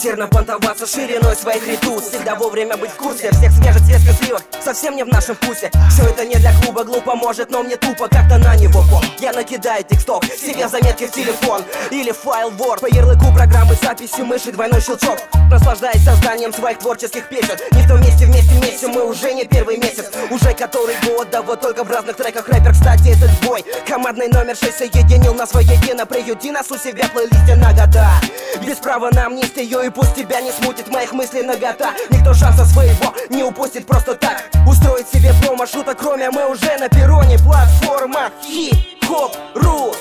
Усердно понтоваться шириной своих ретус, всегда вовремя быть в курсе всех свежих светских сливок, совсем не в нашем вкусе. Все это не для клуба, глупо может, но мне тупо как-то на него поп. Я накидаю текстов себе в заметки в телефон или файл Word, по ярлыку программы с записью мыши двойной щелчок. Наслаждаясь созданием своих творческих песен. Не в том месте, вместе мы уже не первый месяц, уже который год, да вот только в разных треках рэпер. Кстати, этот бой командный номер 6 соединил нас воедино. Приюти нас у себя в плейлисте на года, без права на амнистию, и пусть тебя не смутит моих мыслей нагота. Никто шанса своего не упустит просто так. Устроить себе промо шуток, кроме мы уже на перроне. Платформа хип-хоп.ру.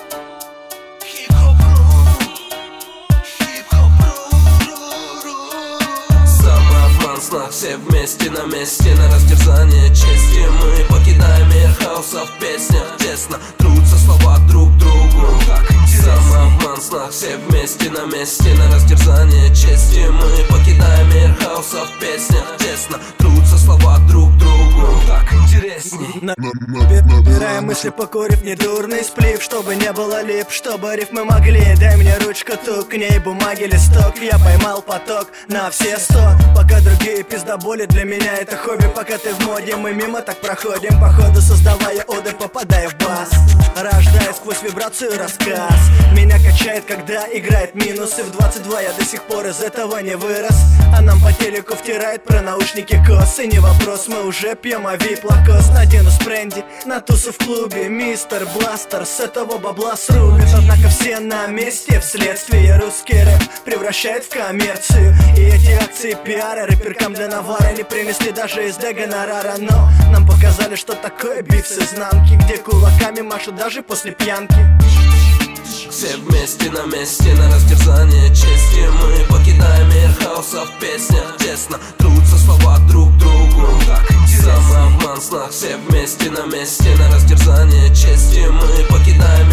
Все вместе на месте, на растерзание чести. Мы покидаем мир хаоса в песнях. Честно, трутся слова друг другу. Самообман, снах, все вместе на месте, на растерзание чести. Мы покидаем мир хаоса в песнях. Честно, трутся слова друг другу. Так интересней. Набираем мысли, покурив недурный сплив, чтобы не было лип, чтобы рифмы могли. Дай мне ручку, тук, к ней бумаги, листок. Я поймал поток на все 100. Пока другие пиздоболи, для меня это хобби. Пока ты в моде, мы мимо так проходим, походу создавая оды, попадая в бас, рождая сквозь вибрацию рассказ. Меня качает, когда играет минусы. В 22 я до сих пор из этого не вырос, а нам по телеку втирает про наушники косы. Не вопрос, мы уже пьем, а вип лакост. Надену спренди на тусу в клубе, мистер Бластер с этого бабла срубит. Однако все на месте, вследствие русский рэп превращает в коммерцию. И эти акции пиара рэперкам для навара не принесли даже из гонорара. Но нам показали, что такое биф с изнанки, где кулаками машут даже после пьянки. Все вместе на месте, на растерзание чести. Мы покидаем мир хаоса в песнях. Честно, трутся слова друг другу. Самообман, снах, все вместе на месте, на растерзание чести. Мы покидаем